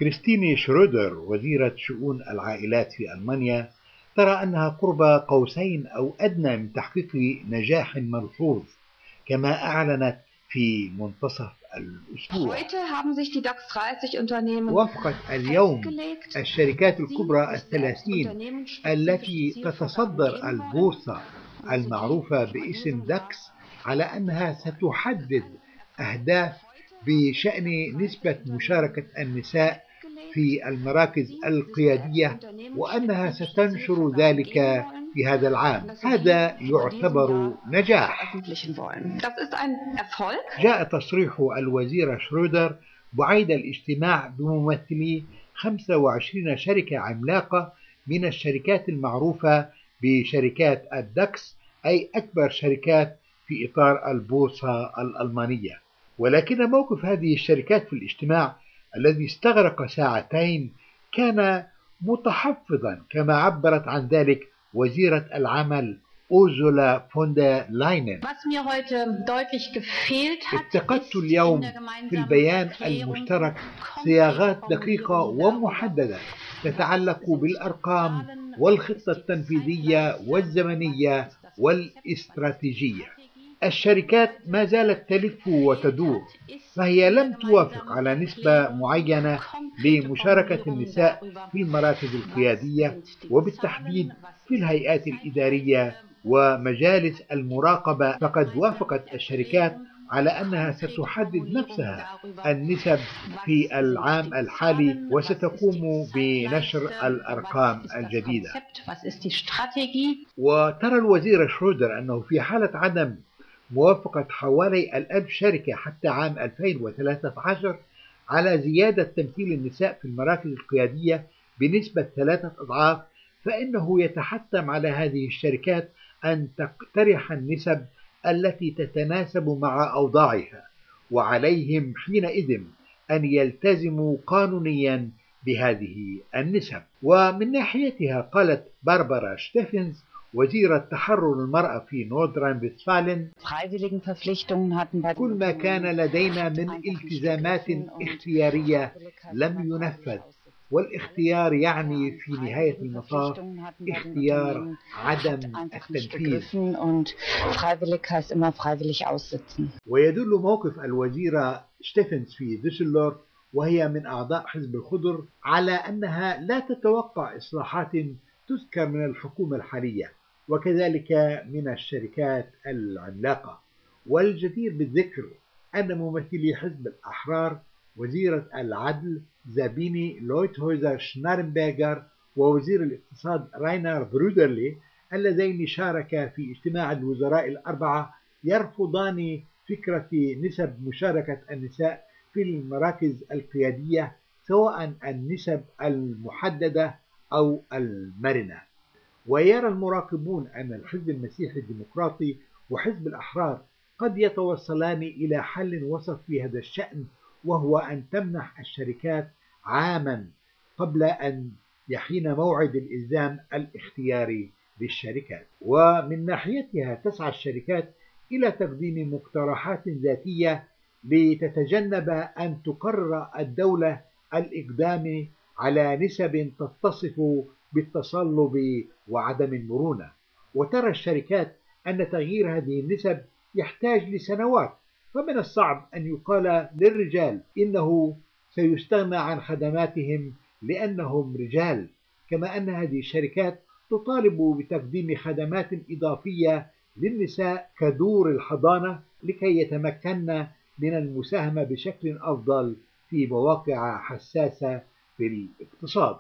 كريستيني شرودر وزيرة شؤون العائلات في ألمانيا ترى أنها قرب قوسين أو أدنى من تحقيق نجاح ملحوظ، كما أعلنت في منتصف الأسبوع. وافقت اليوم الشركات الكبرى 30 التي تتصدر البورصة المعروفة باسم داكس على أنها ستحدد أهداف بشأن نسبة مشاركة النساء في المراكز القيادية، وأنها ستنشر ذلك في هذا العام. هذا يعتبر نجاح. جاء تصريح الوزيرة شرودر بعيد الاجتماع بممثلي 25 شركة عملاقة من الشركات المعروفة بشركات الداكس، أي أكبر شركات في إطار البورصة الألمانية. ولكن موقف هذه الشركات في الاجتماع الذي استغرق ساعتين كان متحفظا، كما عبرت عن ذلك وزيرة العمل أوزولا فون لاينن. اتخذت اليوم في البيان المشترك صياغات دقيقة ومحددة تتعلق بالأرقام والخطة التنفيذية والزمنية والاستراتيجية. الشركات ما زالت تلف وتدور، فهي لم توافق على نسبة معينة لمشاركة النساء في المراكز القيادية، وبالتحديد في الهيئات الإدارية ومجالس المراقبة. فقد وافقت الشركات على أنها ستحدد نفسها النسب في العام الحالي وستقوم بنشر الأرقام الجديدة. وترى الوزير شرودر أنه في حالة عدم موافقة حوالي 1000 شركة حتى عام 2013 على زيادة تمثيل النساء في المراكز القيادية بنسبة 3 أضعاف، فإنه يتحتم على هذه الشركات أن تقترح النسب التي تتناسب مع أوضاعها، وعليهم حينئذ أن يلتزموا قانونيا بهذه النسب. ومن ناحيتها قالت باربارا شتيفنز وزيرة تحرر المرأة في نوردران فيستفالن: كل ما كان لدينا من التزامات اختيارية لم ينفذ، والاختيار يعني في نهاية المطاف اختيار عدم التنفيذ. ويدل موقف الوزيرة شتيفنز في دوسلدورف، وهي من أعضاء حزب الخضر، على أنها لا تتوقع إصلاحات تذكر من الحكومة الحالية وكذلك من الشركات العملاقة. والجدير بالذكر أن ممثلي حزب الأحرار وزيرة العدل زابيني لويتهوزر شنارنبرغر ووزير الاقتصاد راينر برودرلي اللذين شاركا في اجتماع الوزراء الأربعة يرفضان فكرة نسب مشاركة النساء في المراكز القيادية، سواء النسب المحددة أو المرنة. ويرى المراقبون أن الحزب المسيحي الديمقراطي وحزب الأحرار قد يتوصلان إلى حل وسط في هذا الشأن، وهو أن تمنح الشركات عاما قبل أن يحين موعد الإلزام الاختياري للشركات. ومن ناحيتها تسعى الشركات إلى تقديم مقترحات ذاتية لتتجنب أن تقرر الدولة الإقدام على نسب تتصف بالتصلب وعدم المرونة. وترى الشركات أن تغيير هذه النسب يحتاج لسنوات، فمن الصعب أن يقال للرجال إنه سيستغنى عن خدماتهم لأنهم رجال، كما أن هذه الشركات تطالب بتقديم خدمات إضافية للنساء كدور الحضانة لكي يتمكن من المساهمة بشكل أفضل في مواقع حساسة في الاقتصاد.